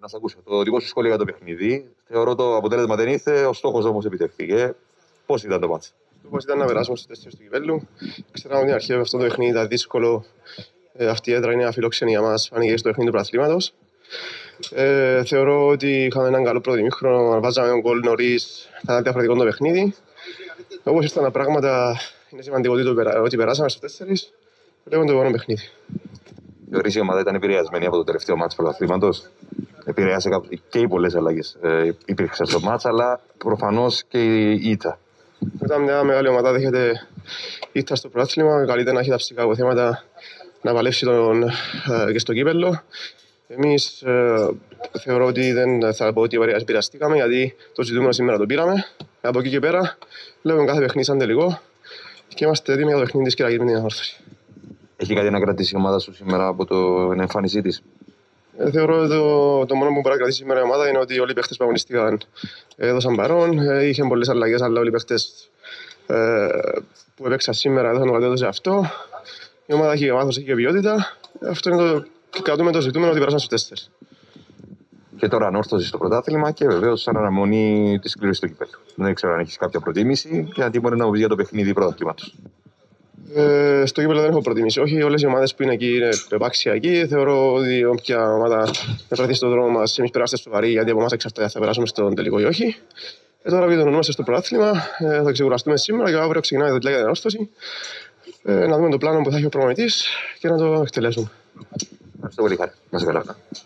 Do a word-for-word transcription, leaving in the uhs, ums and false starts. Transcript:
Να σε ακούσω. Το δικό σου σχόλιο για το παιχνίδι. Θεωρώ το αποτέλεσμα δεν ήρθε, ο στόχος όμως επιτευχθήκε. Πώς ήταν το μάτς? Ο στόχος ήταν να περάσουμε στους τέσσερις του κυπέλλου. Ξέραμε ότι αρχαία αυτό το παιχνίδι ήταν δύσκολο. Ε, αυτή η έδρα είναι αφιλόξενη για μας, φάνηκε στο παιχνίδι του πρωταθλήματος. Ε, θεωρώ ότι είχαμε έναν καλό πρώτο ημίχρονο. Αν βάζαμε τον γκολ νωρίς, θα ήταν διαφορετικό το παιχνίδι. Όπως ήρθαν τα πράγματα, είναι σημαντικό ότι, το, ότι περάσαμε στους τέσσερις. Βλέπουμε το επόμενο παιχνίδι. Θεωρείς η ομάδα ήταν επηρεασμένη από το τελευταίο μάτς του πρωταθλήματος? Επηρεάσε και οι πολλές αλλαγές ε, υπήρξαν στο μάτς, αλλά προφανώς και η ήττα. Όταν μια μεγάλη ομάδα δέχεται ήττα στο πρωτάθλημα, καλύτερα να έχει τα φυσικά αποθέματα να παλέψει τον, ε, και στο κύπελλο. Εμείς ε, θεωρώ ότι δεν θα πω ότι επηρεαστήκαμε, γιατί το ζητούμενο σήμερα το πήραμε. Από εκεί και πέρα, βλέπουμε κάθε παιχνίδι σαν τελικό και είμαστε έτοιμοι για το παιχνίδι της Κυριακής με την Ανόρθωση. Έχει κάτι να κρατήσει η ομάδα σου σήμερα από την εμφάνισή της? Ε, θεωρώ ότι το, το μόνο που μπορεί να κρατήσει σήμερα η ομάδα είναι ότι όλοι οι παίχτες που αγωνιστήκαν έδωσαν παρόν. Ε, είχε πολλές αλλαγές, αλλά όλοι οι παίχτες ε, που έπαιξαν σήμερα έδωσαν το κατέτο σε αυτό. Η ομάδα έχει βάθος, έχει και ποιότητα. Αυτό είναι το κρατούμε το ζητούμενο ότι περάσαν στους τέσσερις. Και τώρα Ανόρθωση στο πρωτάθλημα και βεβαίως σαν αναμονή της κλήρωσης του κυπέλλου. Δεν ξέρω αν έχεις κάποια προτίμηση και τι μπορεί να μου πεις για το παιχνίδι πρωταθλήματος. Ε, στο κύπελλο δεν έχω προτιμήσει. Όχι, όλες οι ομάδες που είναι εκεί είναι επάξιακοι. Θεωρώ ότι όποια ομάδα βρεθεί στον δρόμο μας, εμείς περάστε στο βαρύ, γιατί από εμάς εξαρτάται θα περάσουμε στον τελικό ή όχι. Ε, τώρα επικεντρωνόμαστε στο πρωτάθλημα, ε, θα ξεκουραστούμε σήμερα και αύριο ξεκινάει το τελικό για την Ανόρθωση. Ε, να δούμε το πλάνο που θα έχει ο προπονητής και να το εκτελέσουμε. Ευχαριστώ πολύ, Χάρη. Να σε καλά.